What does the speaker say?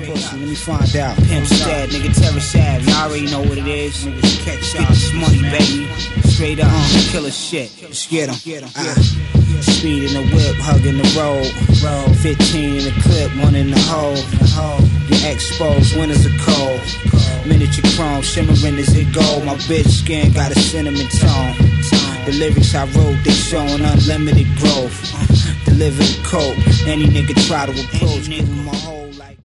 pussy, let me find out. Pimp Stat, nigga Terror Sav, y'all already know what it is. Niggas catch y'all, this money, baby. Straight up, killer shit. Let's get 'em. Speed in the whip, hugging the road. 15 in the clip, one in the hole. Get exposed, winters are cold. Miniature chrome, shimmering as it gold. My bitch skin got a cinnamon tone. The lyrics I wrote, they showing unlimited growth. Deliver the coke, any nigga try to approach, give him a whole